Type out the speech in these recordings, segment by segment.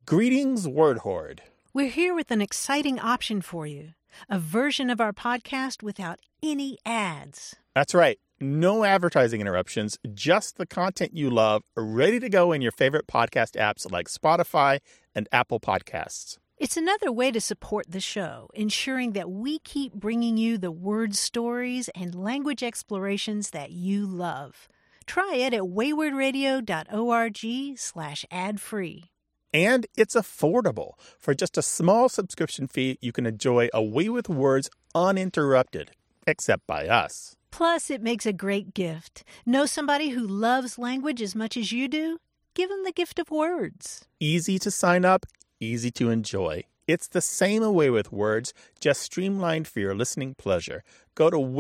Greetings, Word Horde. We're here with an exciting option for you. A version of our podcast without any ads. That's right. No advertising interruptions, just the content you love, ready to go in your favorite podcast apps like Spotify and Apple Podcasts. It's another way to support the show, ensuring that we keep bringing you the word stories and language explorations that you love. Try it at waywardradio.org/ad-free. And it's affordable. For just a small subscription fee, you can enjoy A Way with Words uninterrupted, except by us. Plus, it makes a great gift. Know somebody who loves language as much as you do? Give them the gift of words. Easy to sign up, easy to enjoy. It's the same A Way with Words, just streamlined for your listening pleasure. Go to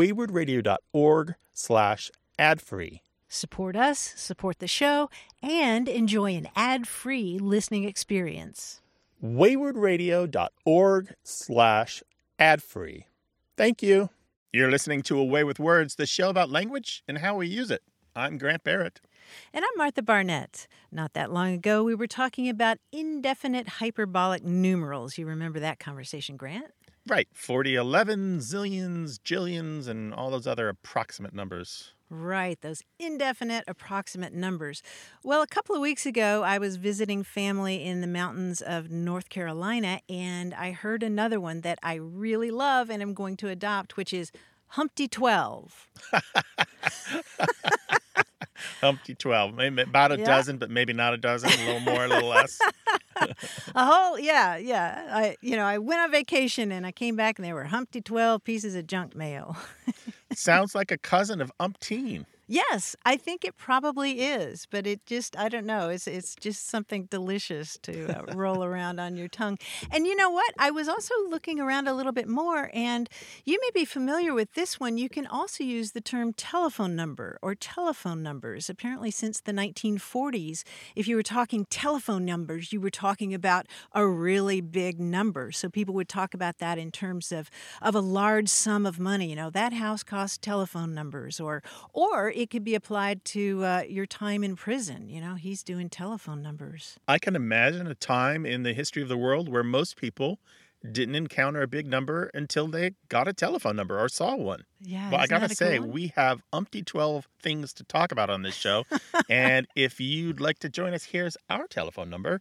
waywardradio.org/ad-free. Support us, support the show, and enjoy an ad-free listening experience. waywardradio.org/ad-free. Thank you. You're listening to A Way with Words, the show about language and how we use it. I'm Grant Barrett. And I'm Martha Barnett. Not that long ago, we were talking about indefinite hyperbolic numerals. You remember that conversation, Grant? Right. 40, 11, zillions, jillions, and all those other approximate numbers. Right, those indefinite approximate numbers. Well, a couple of weeks ago, I was visiting family in the mountains of North Carolina, and I heard another one that I really love and am going to adopt, which is Humpty 12. Humpty 12. Maybe about a dozen, but maybe not a dozen. A little more, a little less. Yeah. I went on vacation and I came back and there were Humpty 12 pieces of junk mail. Sounds like a cousin of umpteen. Yes, I think it probably is, but I don't know. It's just something delicious to roll around on your tongue. And you know what? I was also looking around a little bit more, and you may be familiar with this one. You can also use the term telephone number or telephone numbers. Apparently, since the 1940s, if you were talking telephone numbers, you were talking about a really big number. So people would talk about that in terms of a large sum of money. You know, that house costs telephone numbers, or it could be applied to your time in prison. You know, he's doing telephone numbers. I can imagine a time in the history of the world where most people didn't encounter a big number until they got a telephone number or saw one. Yeah, well, I got to say, we have umpty 12 things to talk about on this show. And if you'd like to join us, here's our telephone number,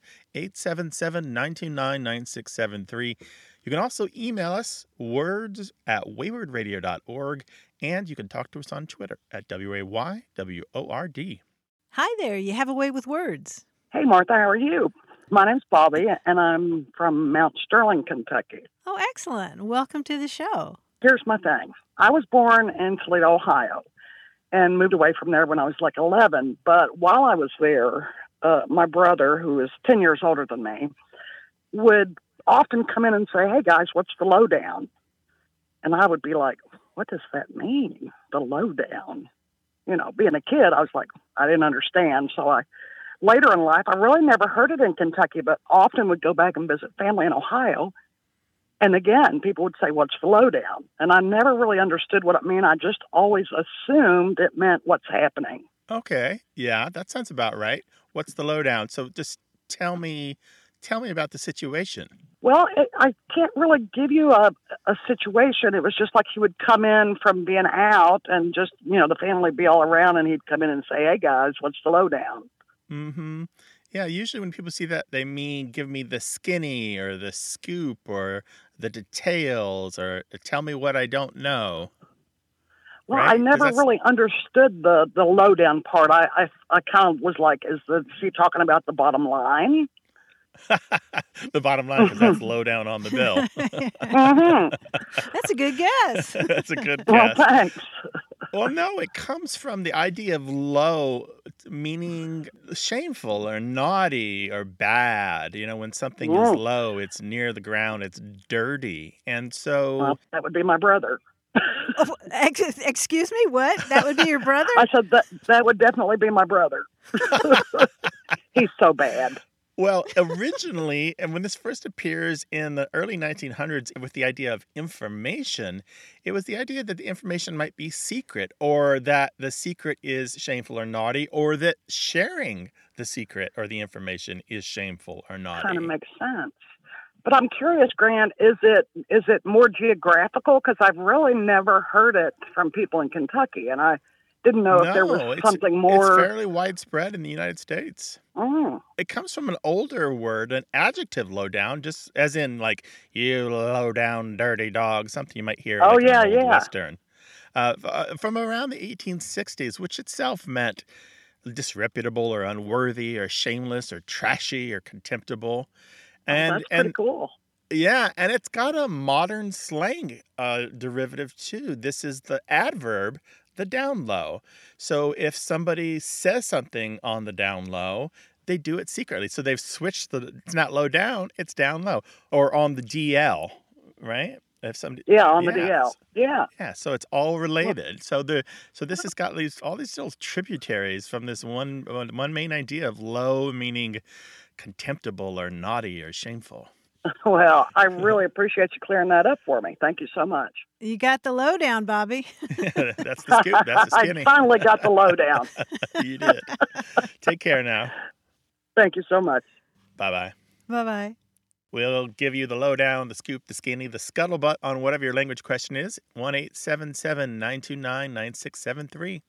877-929-9673. You can also email us, words@waywardradio.org, and you can talk to us on Twitter at WAYWORD. Hi there. You have A Way with Words. Hey, Martha. How are you? My name's Bobby, and I'm from Mount Sterling, Kentucky. Oh, excellent. Welcome to the show. Here's my thing. I was born in Toledo, Ohio, and moved away from there when I was like 11. But while I was there, my brother, who is 10 years older than me, would often come in and say, "Hey, guys, what's the lowdown?" And I would be like, "What does that mean, the lowdown?" You know, being a kid, I was like, I didn't understand. So later in life, I really never heard it in Kentucky, but often would go back and visit family in Ohio. And again, people would say, "What's the lowdown?" And I never really understood what it meant. I just always assumed it meant what's happening. Okay. Yeah, that sounds about right. What's the lowdown? So just tell me about the situation. Well, I can't really give you a situation. It was just like he would come in from being out and just, the family would be all around and he'd come in and say, "Hey, guys, what's the lowdown?" Mm-hmm. Yeah, usually when people see that, they mean give me the skinny or the scoop or the details or tell me what I don't know. Well, right? I never really understood the lowdown part. I kind of was like, is he talking about the bottom line? The bottom line, because that's low down on the bill. Mm-hmm. That's a good guess. That's a good Well, guess. thanks. Well, no, it comes from the idea of low, meaning shameful or naughty or bad. When something is low, it's near the ground, it's dirty. And so... Well, that would be my brother. Oh, excuse me, what? That would be your brother? I said that would definitely be my brother. He's so bad. Well, originally, and when this first appears in the early 1900s with the idea of information, it was the idea that the information might be secret, or that the secret is shameful or naughty, or that sharing the secret or the information is shameful or Kind of naughty. makes sense. But I'm curious, Grant, is it more geographical? Because I've really never heard it from people in Kentucky, and I didn't know if there was No, something it's more. fairly widespread in the United States. Mm. It comes from an older word, an adjective low down, just as in like, you low down dirty dog, something you might hear Oh like in yeah, an old yeah. Western. From around the 1860s, which itself meant disreputable or unworthy or shameless or trashy or contemptible. Oh, And that's pretty and cool. yeah, and it's got a modern slang derivative too. This is the adverb, the down low. So if somebody says something on the down low, they do it secretly. So they've switched it's not low down, it's down low. Or on the DL, right? If somebody Yeah, on the yeah. DL. Yeah. Yeah, so it's all Well, related. So this has got all these little tributaries from this one main idea of low meaning contemptible or naughty or shameful. well, I really appreciate you clearing that up for me. Thank you so much. You got the lowdown, Bobby. That's the scoop. That's the I skinny. finally got the lowdown. You did. Take care now. Thank you so much. Bye-bye. Bye-bye. We'll give you the lowdown, the scoop, the skinny, the scuttlebutt on whatever your language question is. 1-877-929-9673.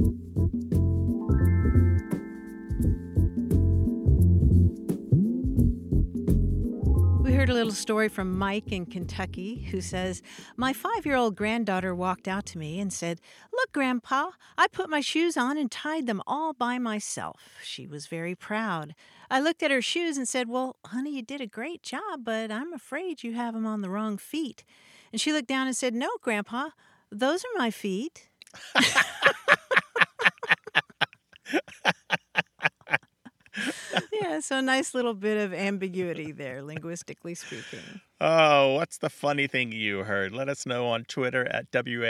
We heard a little story from Mike in Kentucky who says, my 5-year-old granddaughter walked out to me and said, look, Grandpa, I put my shoes on and tied them all by myself. She was very proud. I looked at her shoes and said, well, honey, you did a great job, but I'm afraid you have them on the wrong feet. And she looked down and said, no, Grandpa, those are my feet. Yeah, so a nice little bit of ambiguity there, linguistically speaking. Oh, what's the funny thing you heard? Let us know on Twitter at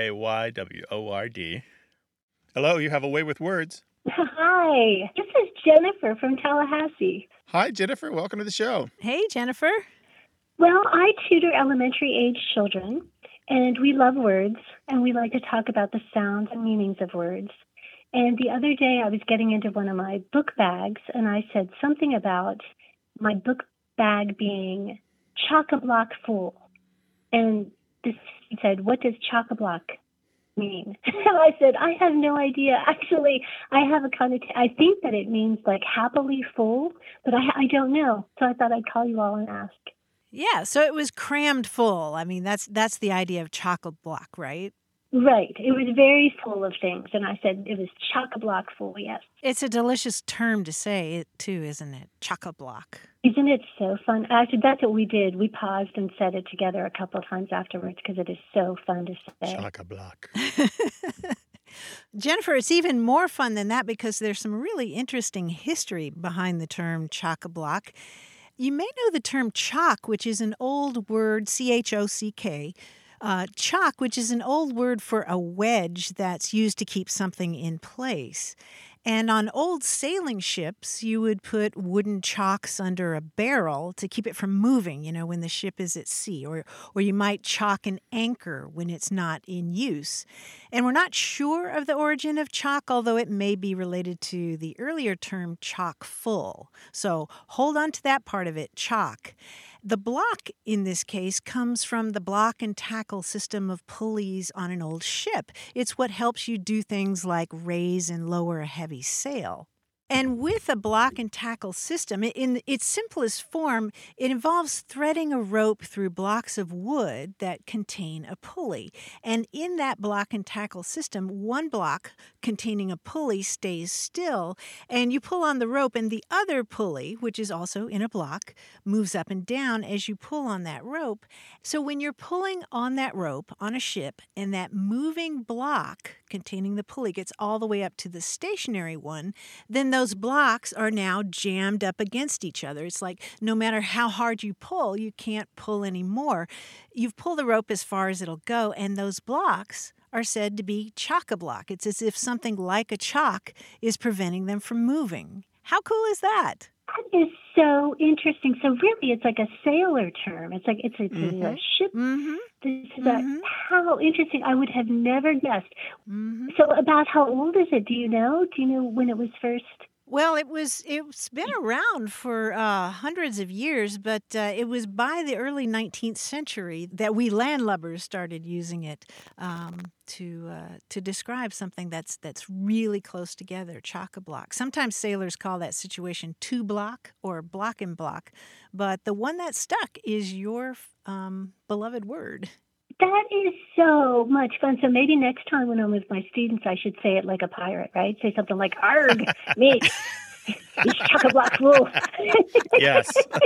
WAYWORD. Hello, you have a way with words. Hi, this is Jennifer from Tallahassee. Hi, Jennifer. Welcome to the show. Hey, Jennifer. Well, I tutor elementary age children, and we love words, and we like to talk about the sounds and meanings of words. And the other day I was getting into one of my book bags, and I said something about my book bag being chock-a-block full. And this said, what does chock-a-block mean? And I said, I have no idea. Actually, I have I think that it means like happily full, but I don't know. So I thought I'd call you all and ask. Yeah, so it was crammed full. I mean, that's the idea of chock-a-block, right? Right. It was very full of things. And I said it was chock-a-block full, yes. It's a delicious term to say, too, isn't it? Chock-a-block. Isn't it so fun? Actually, that's what we did. We paused and said it together a couple of times afterwards because it is so fun to say. Chock-a-block. Jennifer, it's even more fun than that because there's some really interesting history behind the term chock-a-block. You may know the term chock, which is an old word, C-H-O-C-K. Chock, which is an old word for a wedge that's used to keep something in place. And on old sailing ships, you would put wooden chocks under a barrel to keep it from moving, when the ship is at sea. Or you might chock an anchor when it's not in use. And we're not sure of the origin of chock, although it may be related to the earlier term chock full. So hold on to that part of it, chock. The block in this case comes from the block and tackle system of pulleys on an old ship. It's what helps you do things like raise and lower a heavy sail. And with a block and tackle system, in its simplest form, it involves threading a rope through blocks of wood that contain a pulley. And in that block and tackle system, one block containing a pulley stays still, and you pull on the rope, and the other pulley, which is also in a block, moves up and down as you pull on that rope. So when you're pulling on that rope on a ship, and that moving block containing the pulley gets all the way up to the stationary one, then those blocks are now jammed up against each other. It's like no matter how hard you pull, you can't pull anymore. You've pulled the rope as far as it'll go, and those blocks are said to be chock-a-block. It's as if something like a chock is preventing them from moving. How cool is that? That is so interesting. So really, it's like a sailor term. It's like it's a ship. Mm-hmm. This is how interesting. I would have never guessed. Mm-hmm. So about how old is it? Do you know? Do you know when it was first? Well, it's been around for hundreds of years, but it was by the early 19th century that we landlubbers started using it to describe something that's really close together, chock-a-block. Sometimes sailors call that situation two-block or block and block, but the one that stuck is your beloved word. That is so much fun. So maybe next time when I'm with my students, I should say it like a pirate, right? Say something like, "Arg, me, he's chock-a-block fool." Yes.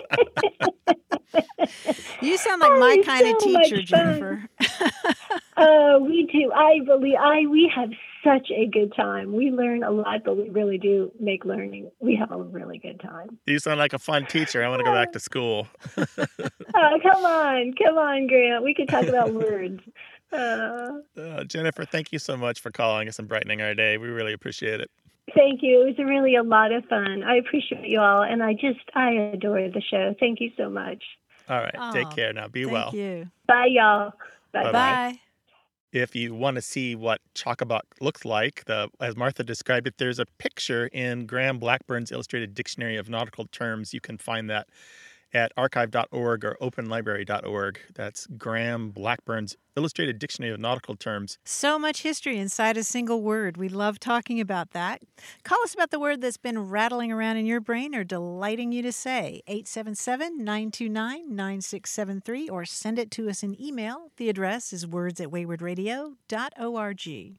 You sound like my kind of teacher, Jennifer. We do. We have such a good time. We learn a lot, but we really do make learning. We have a really good time. You sound like a fun teacher. I want to go back to school. Oh, come on, Grant. We could talk about words. Jennifer, thank you so much for calling us and brightening our day. We really appreciate it. Thank you. It was really a lot of fun. I appreciate you all, and I adore the show. Thank you so much. All right. Take care now. Be well. Thank you. Bye, y'all. Bye. If you want to see what chock-a-block looks like, as Martha described it, there's a picture in Graham Blackburn's Illustrated Dictionary of Nautical Terms. You can find that at archive.org or openlibrary.org. That's Graham Blackburn's Illustrated Dictionary of Nautical Terms. So much history inside a single word. We love talking about that. Call us about the word that's been rattling around in your brain or delighting you to say. 877-929-9673 or send it to us in email. The address is words@waywardradio.org.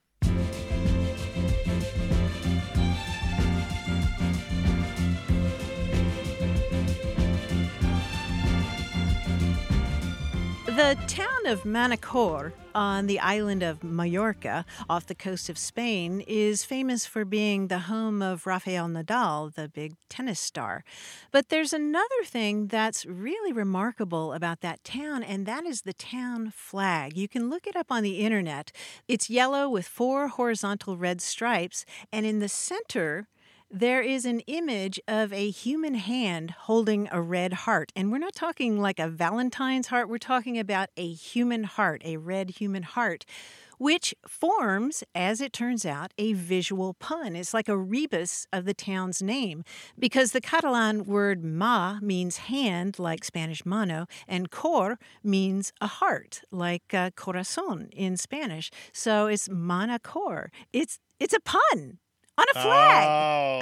The town of Manacor on the island of Mallorca off the coast of Spain is famous for being the home of Rafael Nadal, the big tennis star. But there's another thing that's really remarkable about that town, and that is the town flag. You can look it up on the internet. It's yellow with 4 horizontal red stripes, and in the center there is an image of a human hand holding a red heart. And we're not talking like a Valentine's heart. We're talking about a human heart, a red human heart, which forms, as it turns out, a visual pun. It's like a rebus of the town's name because the Catalan word mà means hand, like Spanish mano, and cor means a heart, like corazón in Spanish. So it's Manacor. It's a pun. On a flag. Oh,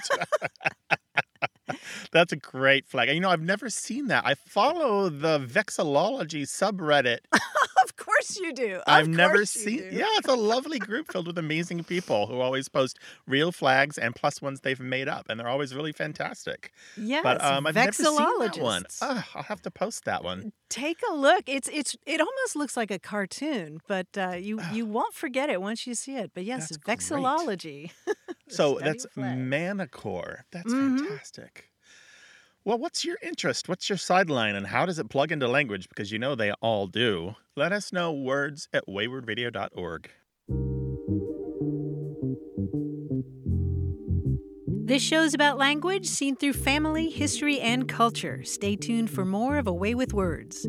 that's a great flag. You know, I've never seen that. I follow the Vexillology subreddit. Of course you do. I've never seen. Yeah, it's a lovely group filled with amazing people who always post real flags and plus ones they've made up, and they're always really fantastic. Yes, but I've never seen that one. I'll have to post that one. Take a look. It almost looks like a cartoon, but you won't forget it once you see it. But yes, it's Vexillology. So that's Manacor. That's fantastic. Well, what's your interest? What's your sideline? And how does it plug into language? Because you know they all do. Let us know. words@waywardradio.org. This show's about language seen through family, history, and culture. Stay tuned for more of A Way with Words.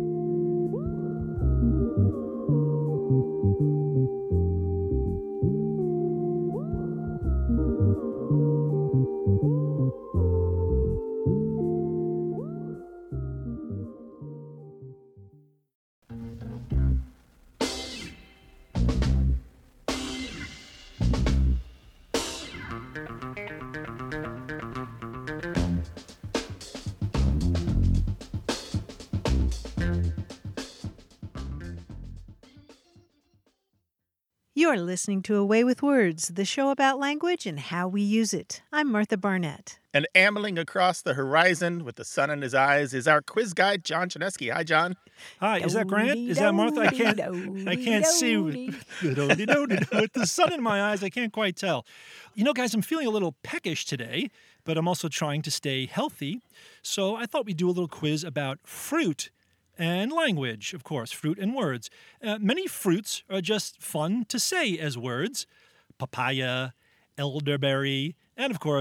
You're listening to A Way with Words, the show about language and how we use it. I'm Martha Barnett. And ambling across the horizon with the sun in his eyes is our quiz guide, John Chinesky. Hi, John. Hi, is that Grant? Is that Martha? I can't see with the sun in my eyes. I can't quite tell. You know, guys, I'm feeling a little peckish today, but I'm also trying to stay healthy. So I thought we'd do a little quiz about fruit and language, of course, fruit and words. Many fruits are just fun to say as words. Papaya, elderberry, and of course,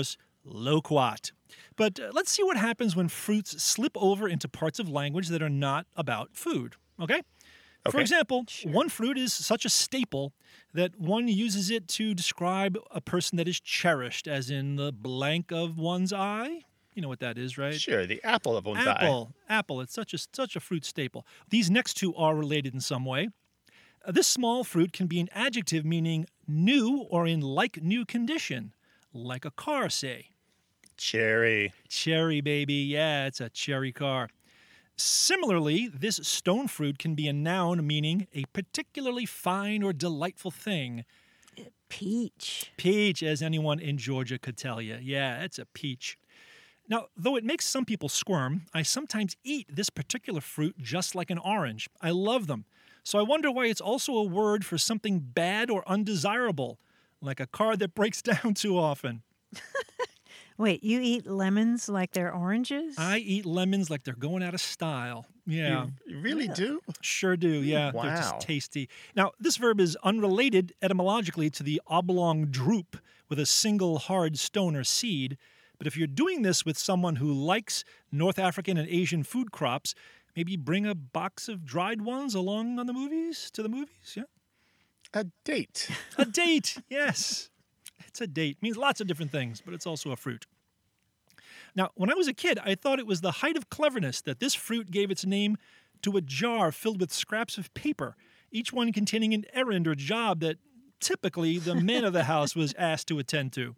loquat. But let's see what happens when fruits slip over into parts of language that are not about food, okay? For example, one fruit is such a staple that one uses it to describe a person that is cherished, as in the blank of one's eye. You know what that is, right? Sure, the apple of one's eye. Apple. It's such a fruit staple. These next two are related in some way. This small fruit can be an adjective meaning new or in like new condition, like a car, say. Cherry. Cherry, baby. Yeah, it's a cherry car. Similarly, this stone fruit can be a noun meaning a particularly fine or delightful thing. Peach. Peach, as anyone in Georgia could tell you. Yeah, it's a peach. Now, though it makes some people squirm, I sometimes eat this particular fruit just like an orange. I love them. So I wonder why it's also a word for something bad or undesirable, like a car that breaks down too often. Wait, you eat lemons like they're oranges? I eat lemons like they're going out of style. Yeah. You really do? Sure do, yeah. Wow. They're just tasty. Now, this verb is unrelated etymologically to the oblong droop with a single hard stone or seed. But if you're doing this with someone who likes North African and Asian food crops, maybe bring a box of dried ones along on the movies, yeah? A date. A date, yes. It's a date. It means lots of different things, but it's also a fruit. Now, when I was a kid, I thought it was the height of cleverness that this fruit gave its name to a jar filled with scraps of paper, each one containing an errand or job that typically the man of the house was asked to attend to.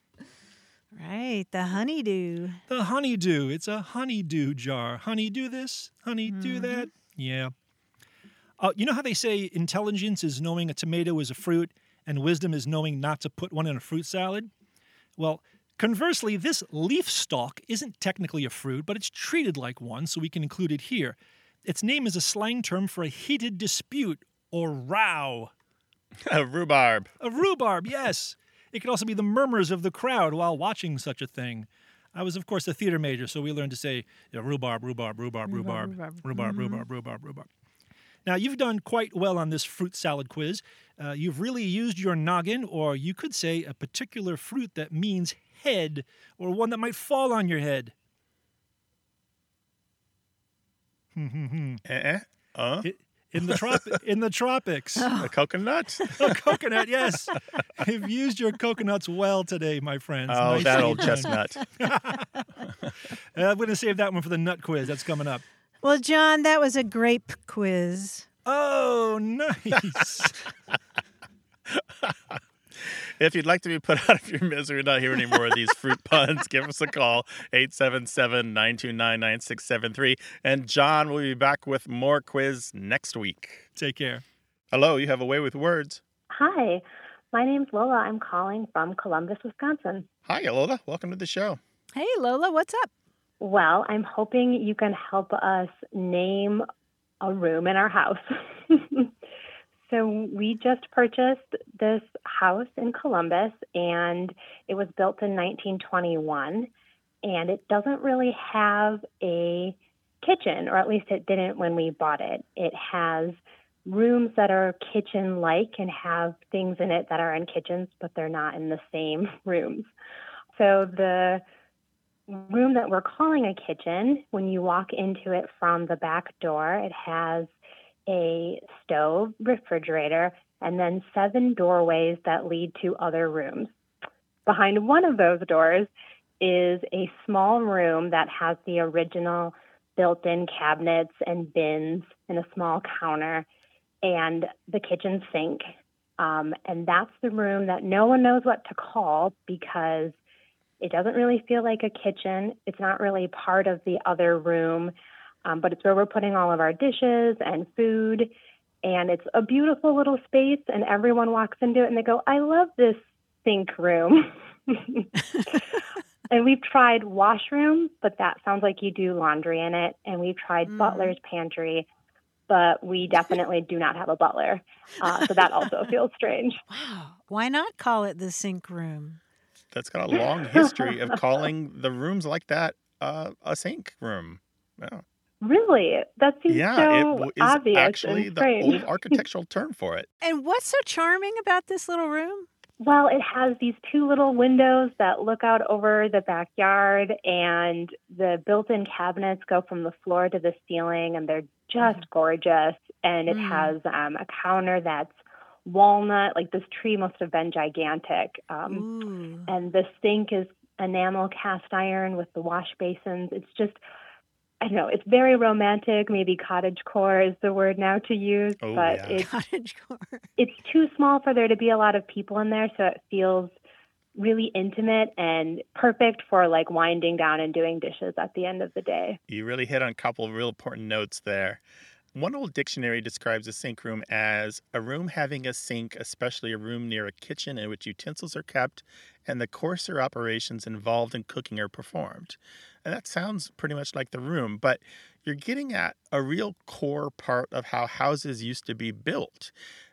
Right, the honeydew. The honeydew. It's a honeydew jar. Honey, do this. Honey, do that. Yeah. You know how they say intelligence is knowing a tomato is a fruit and wisdom is knowing not to put one in a fruit salad? Well, conversely, this leaf stalk isn't technically a fruit, but it's treated like one, so we can include it here. Its name is a slang term for a heated dispute or row. A rhubarb. A rhubarb, yes. It could also be the murmurs of the crowd while watching such a thing. I was, of course, a theater major, so we learned to say rhubarb, rhubarb, rhubarb, rhubarb, rhubarb, rhubarb, rhubarb, rhubarb. Now, you've done quite well on this fruit salad quiz. You've really used your noggin, or you could say a particular fruit that means head, or one that might fall on your head. In the tropics. A coconut? A coconut, yes. You've used your coconuts well today, my friends. Oh, nice that old chestnut. I'm going to save that one for the nut quiz. That's coming up. Well, John, that was a grape quiz. Oh, nice. If you'd like to be put out of your misery and not hear any more of these fruit puns, give us a call, 877-929-9673. And John will be back with more quiz next week. Take care. Hello, you have a way with words. Hi, my name's Lola. I'm calling from Columbus, Wisconsin. Hi, Lola. Welcome to the show. Hey, Lola, what's up? Well, I'm hoping you can help us name a room in our house. So we just purchased this house in Columbus, and it was built in 1921, and it doesn't really have a kitchen, or at least it didn't when we bought it. It has rooms that are kitchen-like and have things in it that are in kitchens, but they're not in the same rooms. So the room that we're calling a kitchen, when you walk into it from the back door, it has a stove, refrigerator, and then 7 doorways that lead to other rooms. Behind one of those doors is a small room that has the original built-in cabinets and bins and a small counter and the kitchen sink. And that's the room that no one knows what to call because it doesn't really feel like a kitchen. It's not really part of the other room. But it's where we're putting all of our dishes and food, and it's a beautiful little space, and everyone walks into it, and they go, I love this sink room. And we've tried washroom, but that sounds like you do laundry in it, and we've tried butler's pantry, but we definitely do not have a butler, so that also feels strange. Wow. Why not call it the sink room? That's got a long history of calling the rooms like that a sink room. Yeah. Really? That seems so it is obvious actually and the strange. old architectural term for it. And what's so charming about this little room? Well, it has these two little windows that look out over the backyard, and the built-in cabinets go from the floor to the ceiling, and they're just gorgeous. And it has a counter that's walnut, like this tree must have been gigantic. And the sink is enamel cast iron with the wash basins. It's just, I don't know, it's very romantic. Maybe cottagecore is the word now to use, but it's too small for there to be a lot of people in there, so it feels really intimate and perfect for like winding down and doing dishes at the end of the day. You really hit on a couple of real important notes there. One old dictionary describes a sink room as a room having a sink, especially a room near a kitchen in which utensils are kept and the coarser operations involved in cooking are performed. And that sounds pretty much like the room, but you're getting at a real core part of how houses used to be built.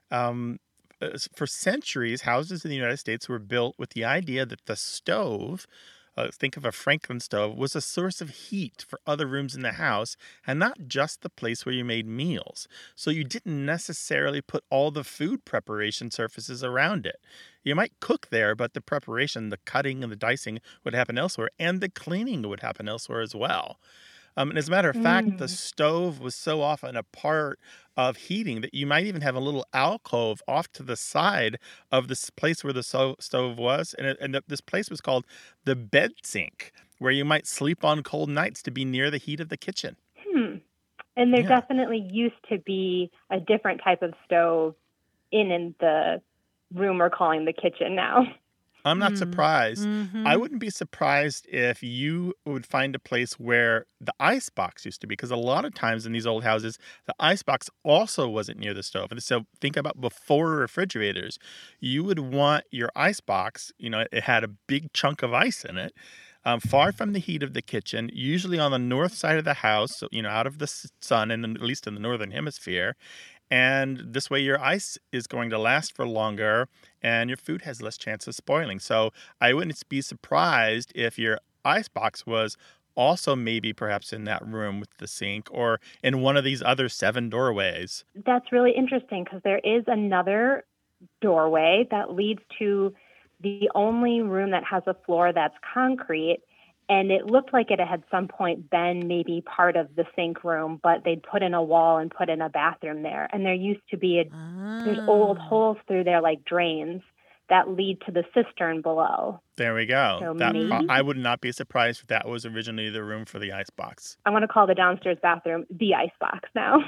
For centuries, houses in the United States were built with the idea that the stove, think of a Franklin stove, was a source of heat for other rooms in the house and not just the place where you made meals. So you didn't necessarily put all the food preparation surfaces around it. You might cook there, but the preparation, the cutting and the dicing would happen elsewhere, and the cleaning would happen elsewhere as well. And as a matter of fact, the stove was so often a part of heating that you might even have a little alcove off to the side of this place where the stove was. And this place was called the bed sink, where you might sleep on cold nights to be near the heat of the kitchen. And there definitely used to be a different type of stove in the room we're calling the kitchen now. I'm not surprised. I wouldn't be surprised if you would find a place where the icebox used to be, because a lot of times in these old houses, the icebox also wasn't near the stove. And so think about before refrigerators. You would want your icebox, it had a big chunk of ice in it, far from the heat of the kitchen, usually on the north side of the house, so, out of the sun, and at least in the northern hemisphere. And this way your ice is going to last for longer and your food has less chance of spoiling. So I wouldn't be surprised if your icebox was also maybe perhaps in that room with the sink or in one of these other 7 doorways. That's really interesting because there is another doorway that leads to the only room that has a floor that's concrete. And it looked like it had at some point been maybe part of the sink room, but they'd put in a wall and put in a bathroom there. And there used to be there's old holes through there like drains that lead to the cistern below. There we go. So I would not be surprised if that was originally the room for the icebox. I want to call the downstairs bathroom the icebox now.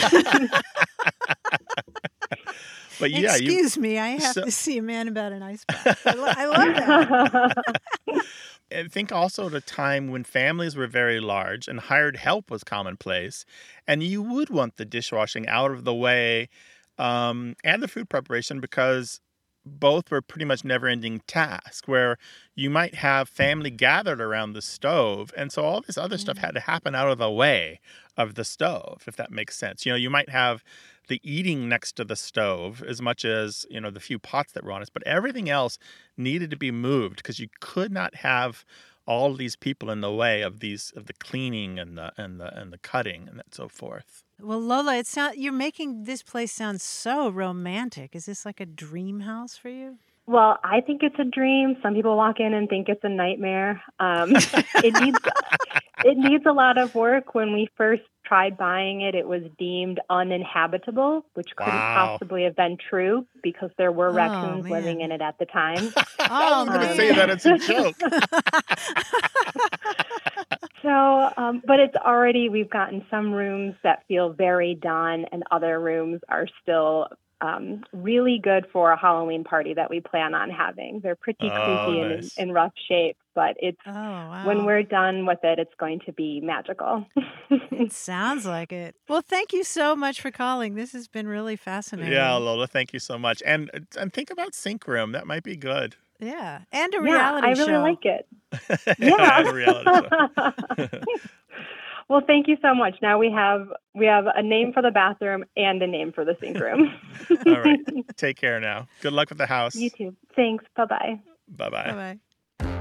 But yeah, Excuse me, I have to see a man about an icebox. I love that. And think also at a time when families were very large and hired help was commonplace, and you would want the dishwashing out of the way and the food preparation because both were pretty much never-ending tasks where you might have family gathered around the stove, and so all this other stuff had to happen out of the way of the stove, if that makes sense. You might have the eating next to the stove as much as, the few pots that were on it, but everything else needed to be moved because you could not have all these people in the way of the cleaning and the cutting and so forth. Well, Lola, you're making this place sound so romantic. Is this like a dream house for you? Well, I think it's a dream. Some people walk in and think it's a nightmare. It needs a lot of work. When we first tried buying it, it was deemed uninhabitable, which couldn't possibly have been true because there were raccoons living in it at the time. I was going to say that it's a joke. So, but it's we've gotten some rooms that feel very done and other rooms are still really good for a Halloween party that we plan on having. They're pretty creepy and in rough shape, but when we're done with it, it's going to be magical. It sounds like it. Well, thank you so much for calling. This has been really fascinating. Yeah, Lola, thank you so much. And think about Sink Room. That might be good. Yeah, and a reality show. I really like it. Yeah, a reality show. Well, thank you so much. Now we have a name for the bathroom and a name for the sink room. All right. Take care now. Good luck with the house. You too. Thanks. Bye-bye. Bye-bye. Bye-bye.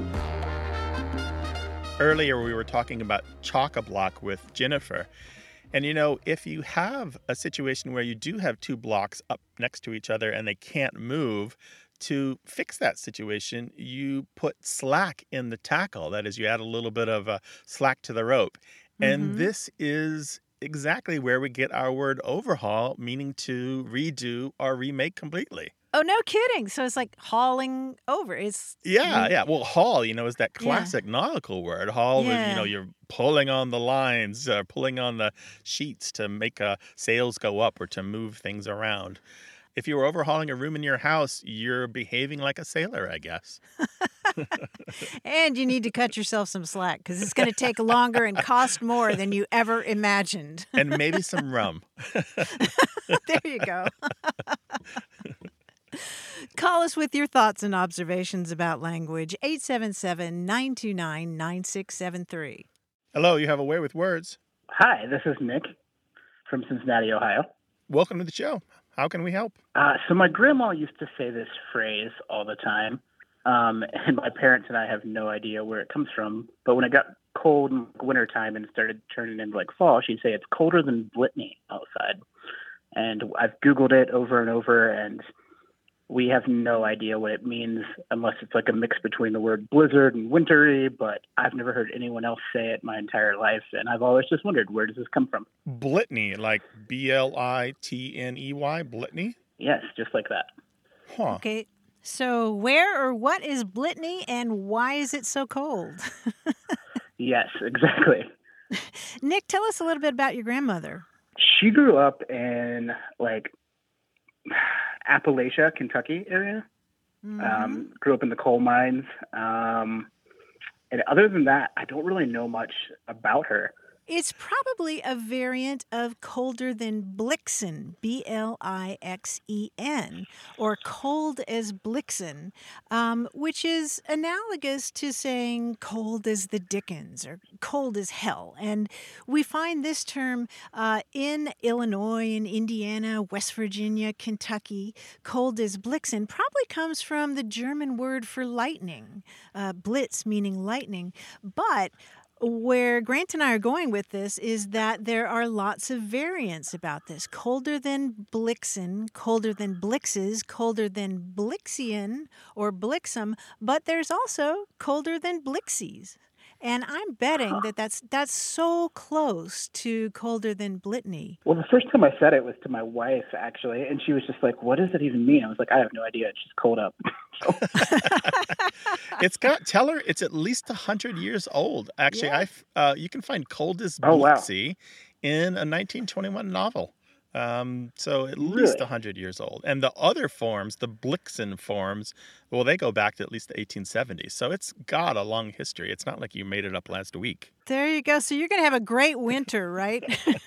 Earlier, we were talking about Chock-a-Block with Jennifer. And, if you have a situation where you do have two blocks up next to each other and they can't move, to fix that situation, you put slack in the tackle. That is, you add a little bit of slack to the rope. And this is exactly where we get our word overhaul, meaning to redo or remake completely. Oh, no kidding. So it's like hauling over. Yeah. Well, haul, is that classic nautical word. Haul is, you're pulling on the lines, pulling on the sheets to make sails go up or to move things around. If you were overhauling a room in your house, you're behaving like a sailor, I guess. And you need to cut yourself some slack because it's going to take longer and cost more than you ever imagined. And maybe some rum. There you go. Call us with your thoughts and observations about language, 877-929-9673. Hello, you have a way with words. Hi, this is Nick from Cincinnati, Ohio. Welcome to the show. How can we help? So my grandma used to say this phrase all the time, and my parents and I have no idea where it comes from. But when it got cold in wintertime and started turning into like fall, she'd say it's colder than Brittany outside. And I've Googled it over and over, and we have no idea what it means unless it's like a mix between the word blizzard and wintry, but I've never heard anyone else say it my entire life, and I've always just wondered, where does this come from? Blittney, like Blitney, Blittney? Yes, just like that. Huh. Okay, so where or what is Blittney, and why is it so cold? Yes, exactly. Nick, tell us a little bit about your grandmother. She grew up in, Appalachia, Kentucky area. Grew up in the coal mines. And other than that, I don't really know much about her. It's probably a variant of colder than Blixen, Blixen, or cold as Blixen, which is analogous to saying cold as the Dickens or cold as hell. And we find this term in Illinois, in Indiana, West Virginia, Kentucky. Cold as Blixen probably comes from the German word for lightning, Blitz meaning lightning, but where Grant and I are going with this is that there are lots of variants about this. Colder than Blixen, colder than Blixes, colder than Blixian or Blixum, but there's also colder than Blixies. And I'm betting that that's so close to colder than Blittney. Well, the first time I said it was to my wife, actually, and she was just like, what does it even mean? I was like, I have no idea. It's just cold up. Tell her it's at least 100 years old. Actually, you can find cold as Blixie Blixie in a 1921 novel. So at least 100 years old. And the other forms, the Blixen forms, well, they go back to at least the 1870s. So it's got a long history. It's not like you made it up last week. There you go. So you're going to have a great winter, right?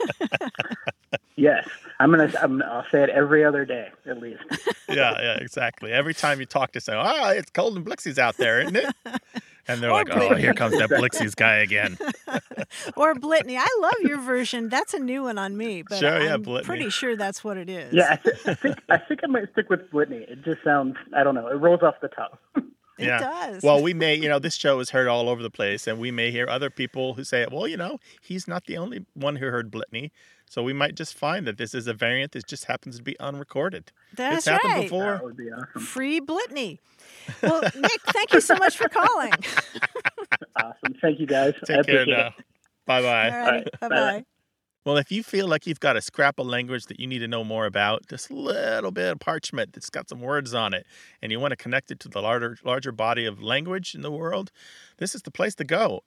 Yes. I'll say it every other day, at least. Yeah, exactly. Every time you talk to someone, it's cold and Blixie's out there, isn't it? And they're like, oh, here comes that Blixie's guy again. Or Blittney. I love your version. That's a new one on me, but I'm Blittney. Pretty sure that's what it is. Yeah, I think I might stick with Blittney. It just sounds, I don't know, it rolls off the tongue. It does. Well, we may, this show is heard all over the place, and we may hear other people who say, well, he's not the only one who heard Blittney. So we might just find that this is a variant that just happens to be unrecorded. That's it's happened right. before. That would be awesome. Free Blittney. Well, Nick, thank you so much for calling. Awesome. Thank you, guys. Take care now. Bye-bye. All right. Bye-bye. Well, if you feel like you've got a scrap of language that you need to know more about, this little bit of parchment that's got some words on it, and you want to connect it to the larger body of language in the world, this is the place to go.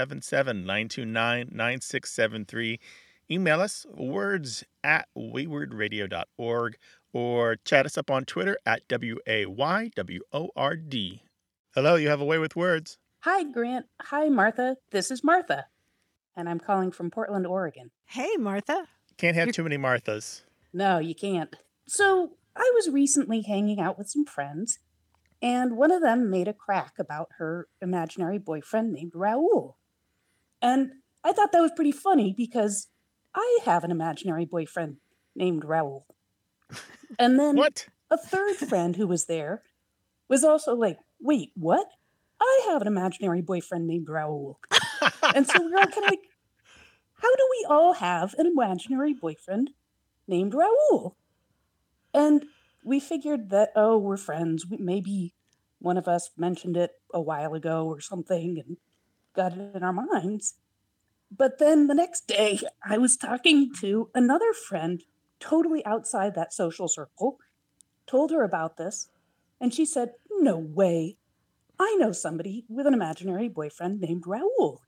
877-929-9673. Email us words@waywordradio.org or chat us up on Twitter @WAYWORD. Hello, you have a way with words. Hi, Grant. Hi, Martha. This is Martha, and I'm calling from Portland, Oregon. Hey, Martha. Can't have too many Marthas. No, you can't. So I was recently hanging out with some friends, and one of them made a crack about her imaginary boyfriend named Raul. And I thought that was pretty funny because I have an imaginary boyfriend named Raul. And then a third friend who was there was also like, wait, what? I have an imaginary boyfriend named Raul. And so we were all kind of like, how do we all have an imaginary boyfriend named Raoul? And we figured that, oh, we're friends. Maybe one of us mentioned it a while ago or something and got it in our minds. But then the next day, I was talking to another friend totally outside that social circle, told her about this, and she said, no way. I know somebody with an imaginary boyfriend named Raoul.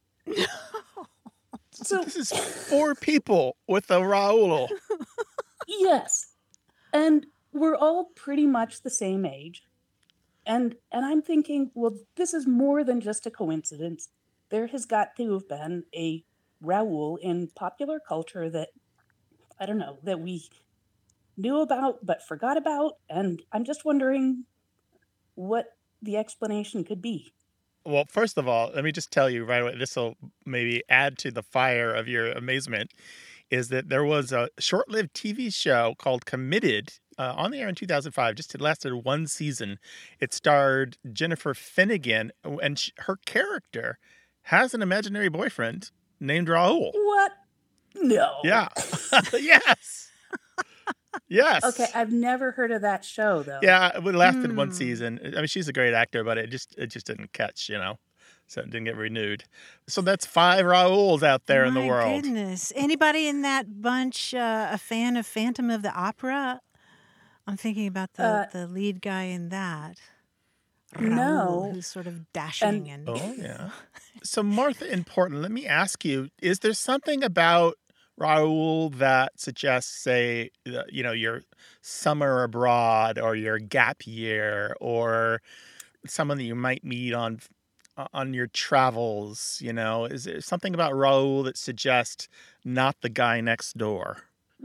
So this is 4 people with a Raoul. Yes. And we're all pretty much the same age. And I'm thinking, well, this is more than just a coincidence. There has got to have been a Raoul in popular culture that, I don't know, that we knew about but forgot about. And I'm just wondering what the explanation could be. Well, first of all, let me just tell you right away, this will maybe add to the fire of your amazement, is that there was a short-lived TV show called Committed on the air in 2005. Just it lasted 1 season. It starred Jennifer Finnegan, and her character has an imaginary boyfriend named Raoul. What? No. Yeah. Yes. Yes. Okay, I've never heard of that show, though. Yeah, it lasted 1 season. I mean, she's a great actor, but it just didn't catch, so it didn't get renewed. So that's 5 Raouls out there in the world. My goodness. Anybody in that bunch a fan of Phantom of the Opera? I'm thinking about the lead guy in that. Raoul, no. Who's sort of dashing and... Oh, yeah. So, Martha in Portland, let me ask you, is there something about Raoul that suggests, say, your summer abroad or your gap year or someone that you might meet on your travels? Is there something about Raoul that suggests not the guy next door?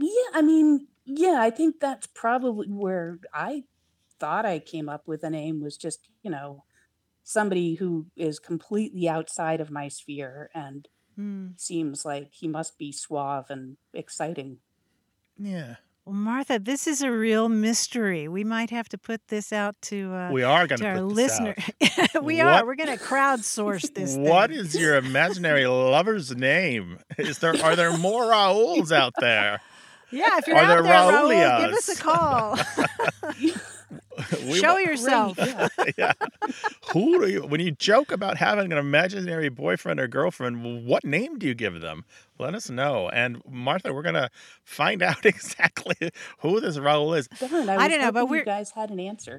Yeah, I think that's probably where I thought I came up with the name, was just, somebody who is completely outside of my sphere and seems like he must be suave and exciting. Yeah. Well, Martha, this is a real mystery. We might have to put this out to we are going to our put listener. This out. We are. We're going to crowdsource this. What thing. is your imaginary lover's name? Are there more Raouls out there? Yeah, if you're out there, Raoul, give us a call. Show yourself. Yeah. When you joke about having an imaginary boyfriend or girlfriend, what name do you give them? Let us know. And Martha, we're going to find out exactly who this Raoul is. I don't know, but you guys had an answer.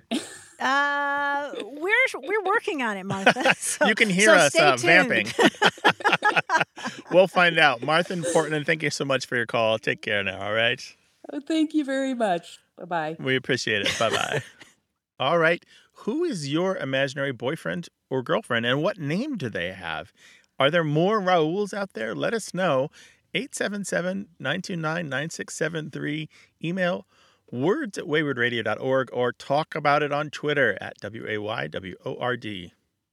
We're working on it, Martha. So, you can hear us vamping. We'll find out. Martha in Portland, thank you so much for your call. Take care now, all right? Oh, thank you very much. Bye-bye. We appreciate it. Bye-bye. All right. Who is your imaginary boyfriend or girlfriend, and what name do they have? Are there more Raouls out there? Let us know. 877-929-9673. Email words@waywardradio.org or talk about it on Twitter at WAYWORD.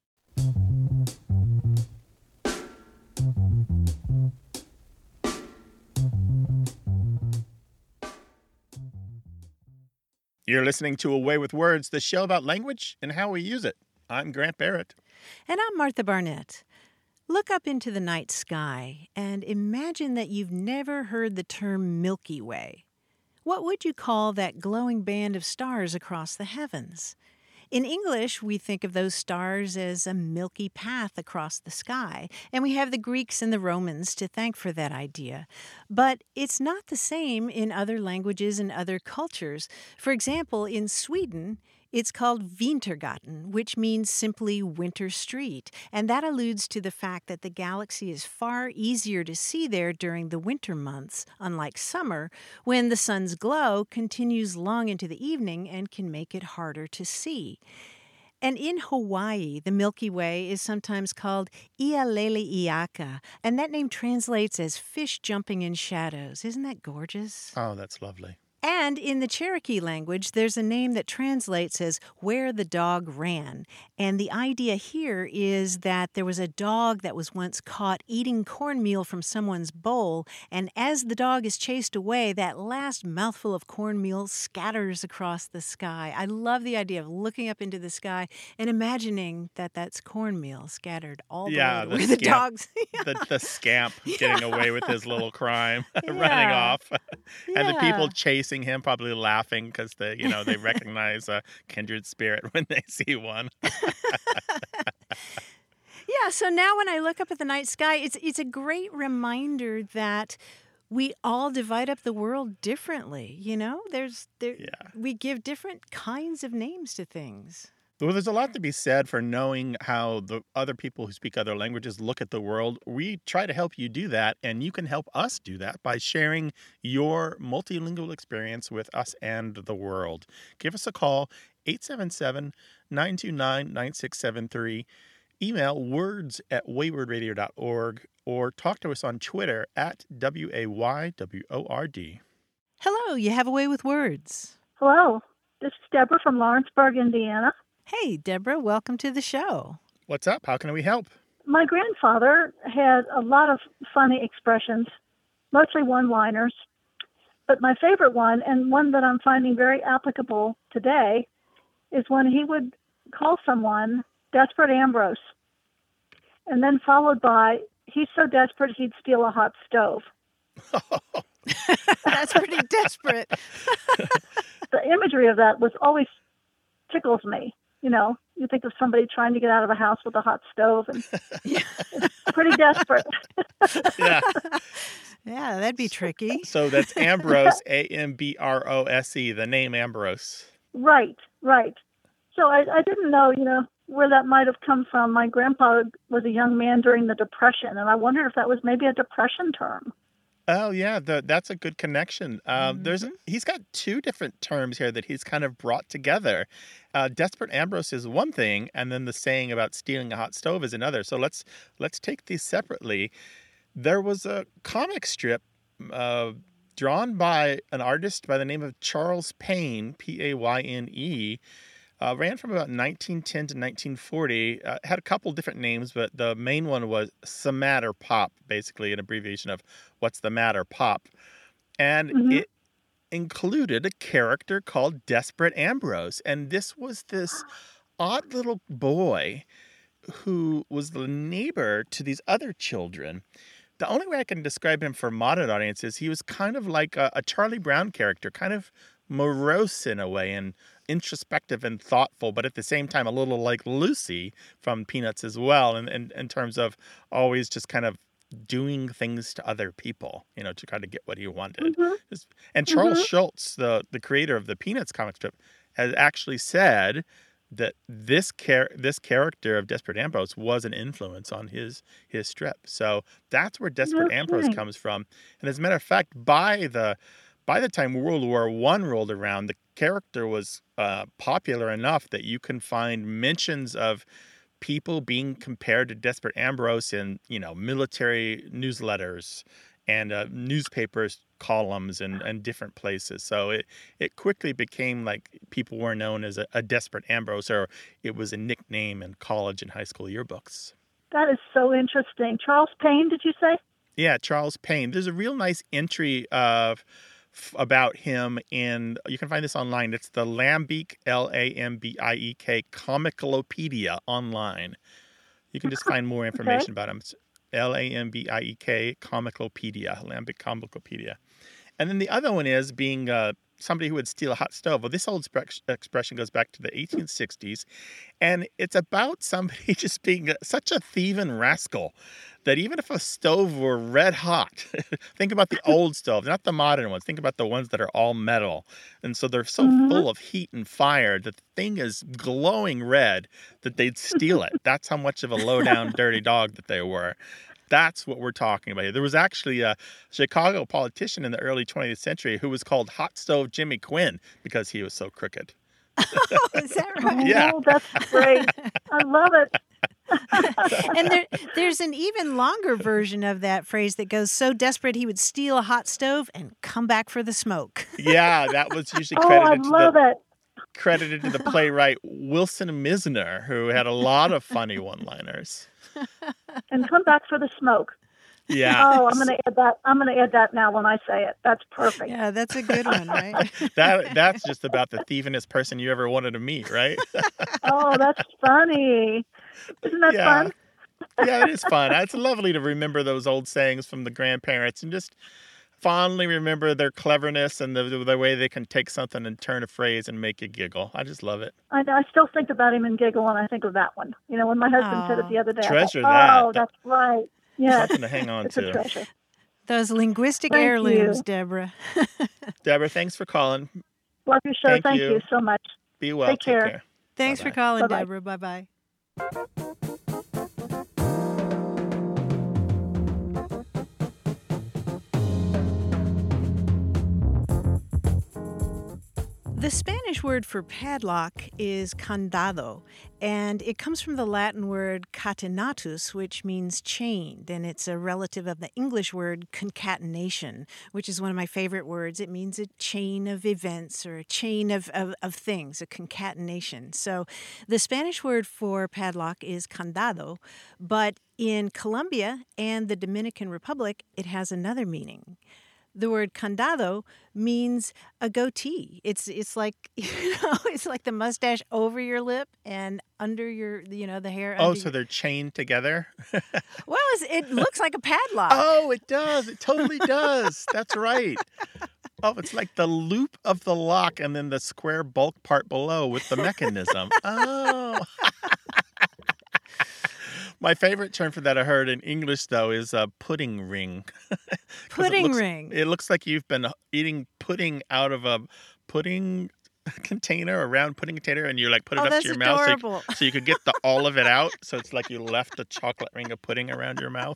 You're listening to A Way with Words, the show about language and how we use it. I'm Grant Barrett. And I'm Martha Barnett. Look up into the night sky and imagine that you've never heard the term Milky Way. What would you call that glowing band of stars across the heavens? In English, we think of those stars as a milky path across the sky, and we have the Greeks and the Romans to thank for that idea. But it's not the same in other languages and other cultures. For example, in Sweden, it's called Vintergatan, which means simply winter street, and that alludes to the fact that the galaxy is far easier to see there during the winter months, unlike summer, when the sun's glow continues long into the evening and can make it harder to see. And in Hawaii, the Milky Way is sometimes called Ialeli'iaka, and that name translates as fish jumping in shadows. Isn't that gorgeous? Oh, that's lovely. And in the Cherokee language, there's a name that translates as where the dog ran. And the idea here is that there was a dog that was once caught eating cornmeal from someone's bowl. And as the dog is chased away, that last mouthful of cornmeal scatters across the sky. I love the idea of looking up into the sky and imagining that that's cornmeal scattered all the way to where the dog's... the scamp getting away with his little crime, running off. And the people chasing him, probably laughing because they recognize a kindred spirit when they see one. Yeah, so now when I look up at the night sky, it's a great reminder that we all divide up the world differently. We give different kinds of names to things. Well, there's a lot to be said for knowing how the other people who speak other languages look at the world. We try to help you do that, and you can help us do that by sharing your multilingual experience with us and the world. Give us a call, 877-929-9673. Email words@waywordradio.org or talk to us on Twitter @WAYWORD. Hello, you have a way with words. Hello, this is Deborah from Lawrenceburg, Indiana. Hey, Deborah, welcome to the show. What's up? How can we help? My grandfather had a lot of funny expressions, mostly one-liners. But my favorite one, and one that I'm finding very applicable today, is when he would call someone Desperate Ambrose, and then followed by, he's so desperate he'd steal a hot stove. That's pretty desperate. The imagery of that was always tickles me. You think of somebody trying to get out of a house with a hot stove, and it's pretty desperate. Yeah. Yeah, that'd be tricky. So that's Ambrose, Ambrose, the name Ambrose. Right. So I didn't know, where that might have come from. My grandpa was a young man during the Depression, and I wonder if that was maybe a Depression term. Oh, yeah, that's a good connection. He's got two different terms here that he's kind of brought together. Desperate Ambrose is one thing, and then the saying about stealing a hot stove is another. So let's take these separately. There was a comic strip drawn by an artist by the name of Charles Payne, Payne, ran from about 1910 to 1940. Had a couple different names, but the main one was Samatter Pop, basically an abbreviation of What's the Matter Pop. And it included a character called Desperate Ambrose. And this was this odd little boy who was the neighbor to these other children. The only way I can describe him for modern audiences, he was kind of like a Charlie Brown character, kind of morose in a way and introspective and thoughtful, but at the same time a little like Lucy from Peanuts as well, and in terms of always just kind of doing things to other people, to kind of get what he wanted. And Charles Schulz, the creator of the Peanuts comic strip, has actually said that this character of Desperate Ambrose was an influence on his strip. So that's where Desperate Ambrose comes from. And as a matter of fact, by the time World War I rolled around, the character was popular enough that you can find mentions of people being compared to Desperate Ambrose in, military newsletters and newspapers columns and different places. So it quickly became like people were known as a Desperate Ambrose, or it was a nickname in college and high school yearbooks. That is so interesting. Charles Payne, did you say? Yeah, Charles Payne. There's a real nice entry about him, and you can find this online. It's the Lambiek, Lambiek Comicalopedia online. You can just find more information about him. It's Lambiek Comicalopedia, Lambiek Comicalopedia. And then the other one is being somebody who would steal a hot stove. Well, this old expression goes back to the 1860s, and it's about somebody just being such a thieving rascal that even if a stove were red hot, think about the old stoves, not the modern ones. Think about the ones that are all metal. And so they're so full of heat and fire that the thing is glowing red that they'd steal it. That's how much of a low-down, dirty dog that they were. That's what we're talking about here. There was actually a Chicago politician in the early 20th century who was called Hot Stove Jimmy Quinn because he was so crooked. Oh, is that right? Yeah. Oh, that's great. I love it. And there's an even longer version of that phrase that goes, so desperate he would steal a hot stove and come back for the smoke. Yeah, that was usually Oh, I love it. credited to the playwright Wilson Misner, who had a lot of funny one-liners. And come back for the smoke. Yeah. Oh, I'm going to add that. I'm going to add that now when I say it. That's perfect. Yeah, that's a good one, right? That's just about the thievingest person you ever wanted to meet, right? Oh, that's funny. Isn't that Yeah. fun? Yeah, it is fun. It's lovely to remember those old sayings from the grandparents and just fondly remember their cleverness and the way they can take something and turn a phrase and make you giggle. I just love it. I still think about him and giggle when I think of that one. You know, when my husband said it the other day. Treasure I that. thought, oh, that's right. Yes. Something to hang on It's a to. treasure. Those linguistic Thank heirlooms, you. Deborah. Deborah, thanks for calling. Love your show. Thank Thank you. you so much. Be well. Take care. Thanks for Bye-bye. calling, Bye-bye. Deborah. Bye-bye. The Spanish word for padlock is candado, and it comes from the Latin word catenatus, which means chained, and it's a relative of the English word concatenation, which is one of my favorite words. It means a chain of events or a chain of things, a concatenation. So the Spanish word for padlock is candado, but in Colombia and the Dominican Republic, it has another meaning. The word candado means a goatee. It's like, it's like the mustache over your lip and under your, the hair. Oh, under so they're chained together? Well, it looks like a padlock. Oh, it does. It totally does. That's right. Oh, it's like the loop of the lock and then the square bulk part below with the mechanism. Oh. My favorite term for that I heard in English, though, is a pudding ring. Pudding ring. It looks like you've been eating pudding out of a pudding container, a round pudding container, and you put it up that's to your mouth adorable. so you could get all of it out. So it's like you left a chocolate ring of pudding around your mouth.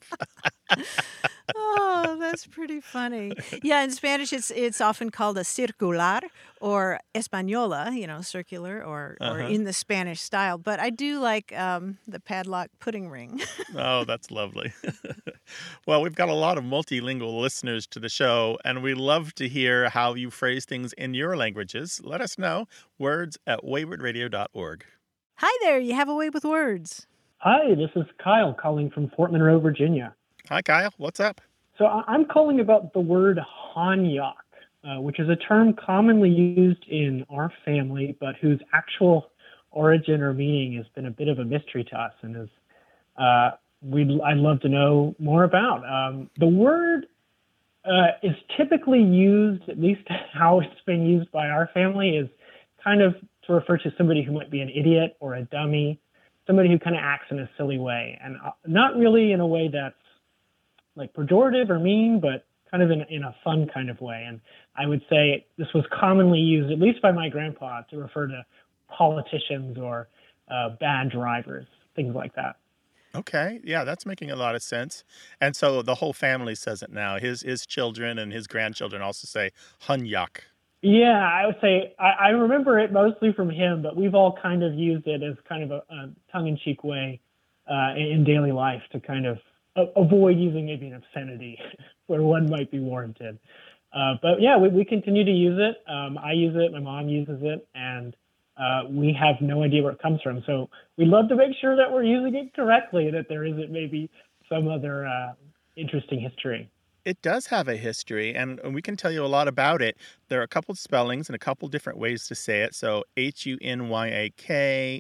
Oh, that's pretty funny. Yeah, in Spanish, it's often called a circular or española, circular or in the Spanish style. But I do like the padlock pudding ring. Oh, that's lovely. Well, we've got a lot of multilingual listeners to the show, and we love to hear how you phrase things in your languages. Let us know. words@waywardradio.org. Hi there, you have a way with words. Hi, this is Kyle calling from Fort Monroe, Virginia. Hi, Kyle. What's up? So I'm calling about the word hanyak, which is a term commonly used in our family, but whose actual origin or meaning has been a bit of a mystery to us, and is I'd love to know more about. The word is typically used, at least how it's been used by our family, is kind of to refer to somebody who might be an idiot or a dummy, somebody who kind of acts in a silly way, and not really in a way that's like pejorative or mean, but kind of in a fun kind of way. And I would say this was commonly used, at least by my grandpa, to refer to politicians or bad drivers, things like that. Okay. Yeah, that's making a lot of sense. And so the whole family says it now. His children and his grandchildren also say hanyak. Yeah, I would say I remember it mostly from him, but we've all kind of used it as kind of a tongue-in-cheek way in daily life to kind of avoid using maybe an obscenity where one might be warranted. But yeah, we continue to use it. I use it, my mom uses it, and we have no idea where it comes from. So we love to make sure that we're using it correctly, that there isn't maybe some other interesting history. It does have a history, and we can tell you a lot about it. There are a couple of spellings and a couple different ways to say it. So Hunyak,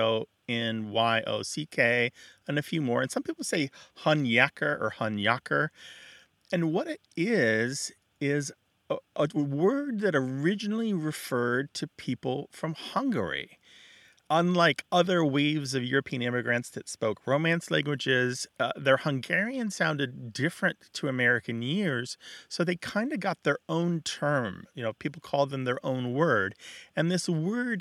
Honyok, and a few more. And some people say Hunyaker or Hunyaker. And what it is a word that originally referred to people from Hungary. Unlike other waves of European immigrants that spoke Romance languages, their Hungarian sounded different to American ears, so they kind of got their own term. People called them their own word. And this word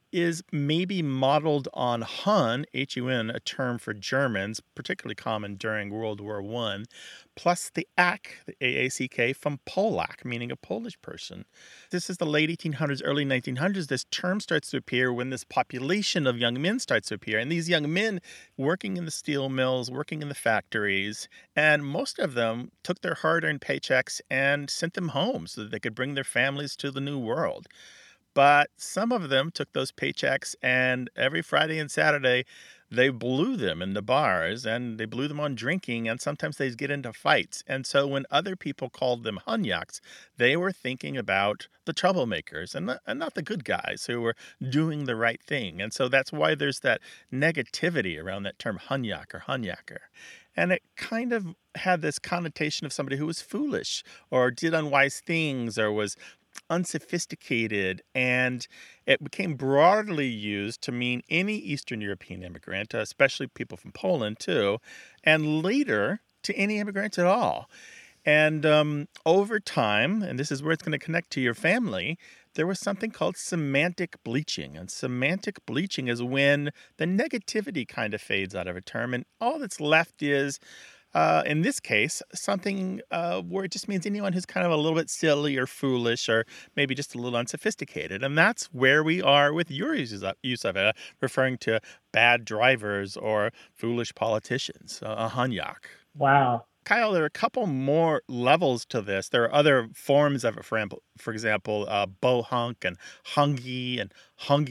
is maybe modeled on Hun, Hun, a term for Germans, particularly common during World War I, plus the Ak, the AACK, from Polak, meaning a Polish person. This is the late 1800s, early 1900s. This term starts to appear when this population of young men starts to appear. And these young men working in the steel mills, working in the factories, and most of them took their hard-earned paychecks and sent them home so that they could bring their families to the New World. But some of them took those paychecks and every Friday and Saturday, they blew them in the bars and they blew them on drinking, and sometimes they'd get into fights. And so when other people called them Hunyaks, they were thinking about the troublemakers and not the good guys who were doing the right thing. And so that's why there's that negativity around that term Hunyak or Hunyaker. And it kind of had this connotation of somebody who was foolish or did unwise things or was unsophisticated, and it became broadly used to mean any Eastern European immigrant, especially people from Poland too, and later to any immigrants at all. And over time, and this is where it's going to connect to your family, there was something called semantic bleaching. And semantic bleaching is when the negativity kind of fades out of a term, and all that's left is in this case, something where it just means anyone who's kind of a little bit silly or foolish or maybe just a little unsophisticated. And that's where we are with your use of it, referring to bad drivers or foolish politicians, a Hunyak. Wow. Kyle, there are a couple more levels to this. There are other forms of it, for example, bohunk and hungy and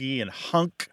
hunk.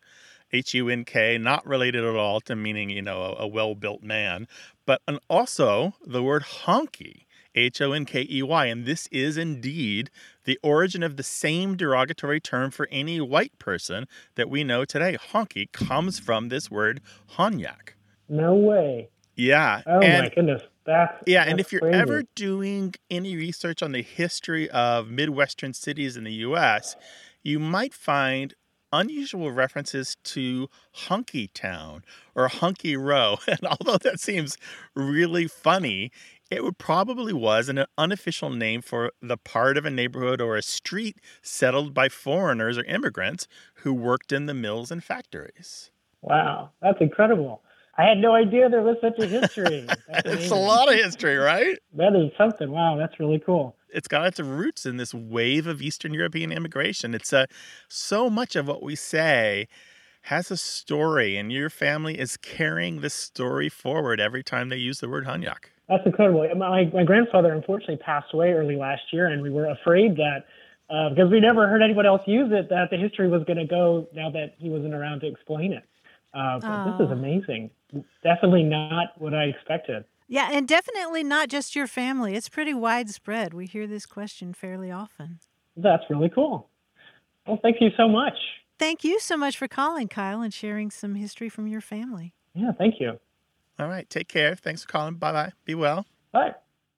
Hunk, not related at all to meaning, a well-built man, but also the word honky, Honkey, and this is indeed the origin of the same derogatory term for any white person that we know today. Honky comes from this word Hunyak. No way. Yeah. Oh, my goodness. That's and if you're crazy. ever doing any research on the history of Midwestern cities in the U.S., you might find unusual references to Hunky Town or Hunky Row. And although that seems really funny, it probably was an unofficial name for the part of a neighborhood or a street settled by foreigners or immigrants who worked in the mills and factories. Wow, that's incredible. I had no idea there was such a history. It's a lot of history, right? That is something. Wow, that's really cool. It's got its roots in this wave of Eastern European immigration. It's so much of what we say has a story, and your family is carrying this story forward every time they use the word Hunyak. That's incredible. My grandfather unfortunately passed away early last year, and we were afraid that because we never heard anyone else use it, that the history was going to go now that he wasn't around to explain it. But this is amazing. Definitely not what I expected. Yeah, and definitely not just your family. It's pretty widespread. We hear this question fairly often. That's really cool. Well, thank you so much. Thank you so much for calling, Kyle, and sharing some history from your family. Yeah, thank you. All right, take care. Thanks for calling. Bye-bye. Be well. Bye.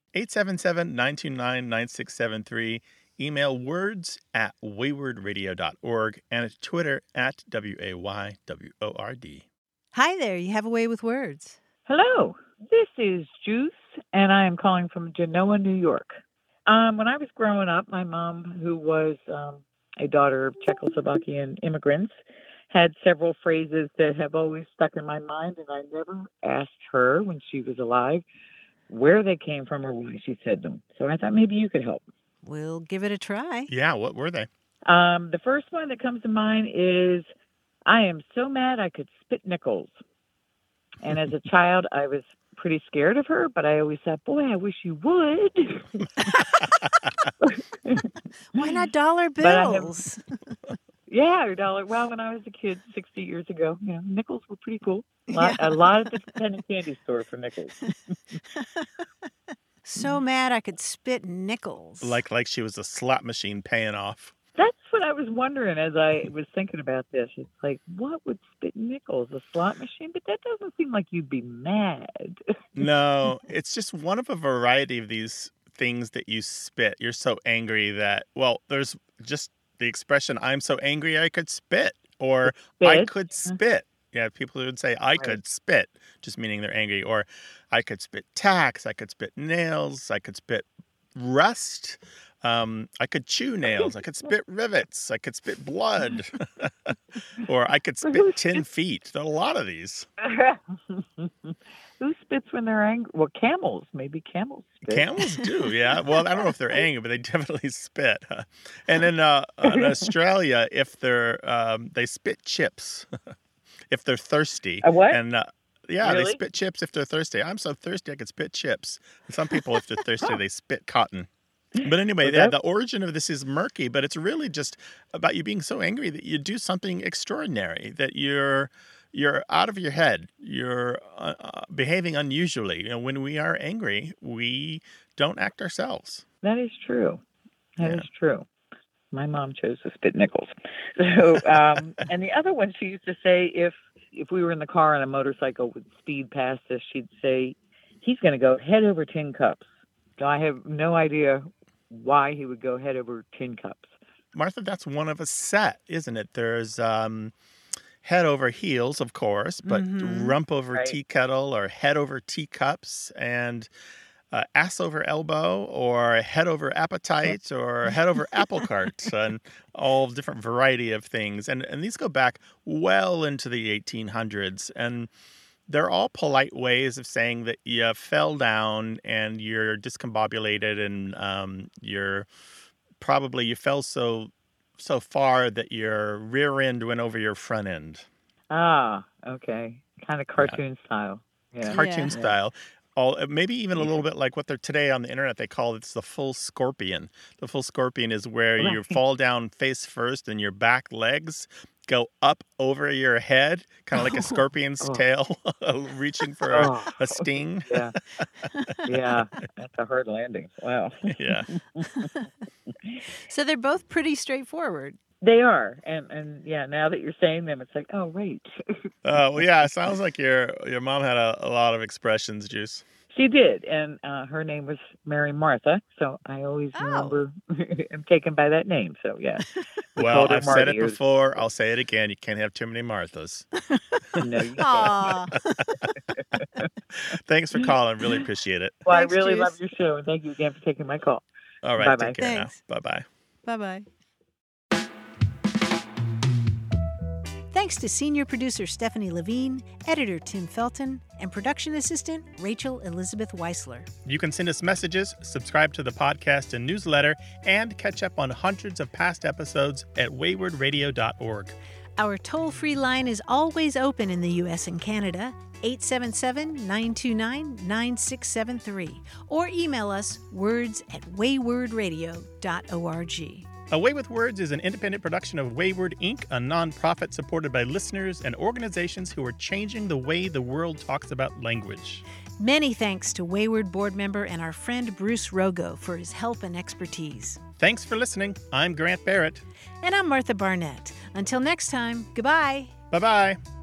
877-929-9673. Email words@waywardradio.org and at Twitter @WAYWORD. Hi there. You have a way with words. Hello. This is Juice, and I am calling from Genoa, New York. When I was growing up, my mom, who was a daughter of Czechoslovakian immigrants, had several phrases that have always stuck in my mind, and I never asked her when she was alive where they came from or why she said them. So I thought maybe you could help. We'll give it a try. Yeah, what were they? The first one that comes to mind is, I am so mad I could spit nickels. And as a child, I was pretty scared of her, but I always thought, boy, I wish you would. Why not dollar bills? Yeah, or dollar. Well, when I was a kid 60 years ago, nickels were pretty cool. A lot at the Penn Candy store for nickels. So mad I could spit nickels. Like she was a slot machine paying off. That's what I was wondering as I was thinking about this. It's like, what would spit nickels? A slot machine? But that doesn't seem like you'd be mad. No, it's just one of a variety of these things that you spit. You're so angry that, well, there's just the expression, I'm so angry I could spit, or I could spit. Yeah, people would say, I could spit, just meaning they're angry. Or I could spit tacks, I could spit nails, I could spit rust. I could chew nails. I could spit rivets. I could spit blood. Or I could spit 10 feet. There are a lot of these. Who spits when they're angry? Well, camels. Maybe camels spit. Camels do, yeah. Well, I don't know if they're angry, but they definitely spit. And in Australia, if they spit chips if they're thirsty. A what? And yeah, Really? they spit chips if they're thirsty. I'm so thirsty I could spit chips. And some people, if they're thirsty, they spit cotton. But anyway, Okay. the origin of this is murky, but it's really just about you being so angry that you do something extraordinary, that you're out of your head. You're behaving unusually. You know, when we are angry, we don't act ourselves. That is true. That Yeah. is true. My mom chose to spit nickels. So, and the other one, she used to say, if we were in the car and a motorcycle would speed past us, she'd say, he's going to go head over tin cups. So I have no idea why he would go head over tin cups. Martha, that's one of a set, isn't it? There's head over heels, of course, but rump over Right. tea kettle or head over teacups, and ass over elbow, or head over appetite, or head over apple cart, and all different variety of things. And these go back well into the 1800s. And they're all polite ways of saying that you fell down and you're discombobulated, and you fell so far that your rear end went over your front end. Ah, okay. Kind of cartoon style. Yeah. Cartoon style. Maybe even a little bit like what they're today on the internet, they call it the full scorpion. The full scorpion is where you fall down face first and your back legs go up over your head, kind of like a scorpion's tail, reaching for a sting. Yeah. Yeah. That's a hard landing. Wow. Yeah. So they're both pretty straightforward. They are. And yeah, now that you're saying them, it's like, oh, right. Well, yeah, it sounds like your mom had a lot of expressions, Juice. She did. And her name was Mary Martha. So I always remember I'm taken by that name. So, yeah. Well, called her I've said it Marty. before. I'll say it again. You can't have too many Marthas. No, you can't. Aw. Thanks for calling. Really appreciate it. Well, Thanks, I really Juice. love your show. And thank you again for taking my call. All right. Bye-bye. Take care Thanks. now. Bye-bye. Bye-bye. Thanks to senior producer Stephanie Levine, editor Tim Felton, and production assistant Rachel Elizabeth Weisler. You can send us messages, subscribe to the podcast and newsletter, and catch up on hundreds of past episodes at waywardradio.org. Our toll-free line is always open in the U.S. and Canada, 877-929-9673, or email us words@waywardradio.org. A Way with Words is an independent production of Wayward Inc., a nonprofit supported by listeners and organizations who are changing the way the world talks about language. Many thanks to Wayward board member and our friend Bruce Rogo for his help and expertise. Thanks for listening. I'm Grant Barrett. And I'm Martha Barnett. Until next time, goodbye. Bye-bye.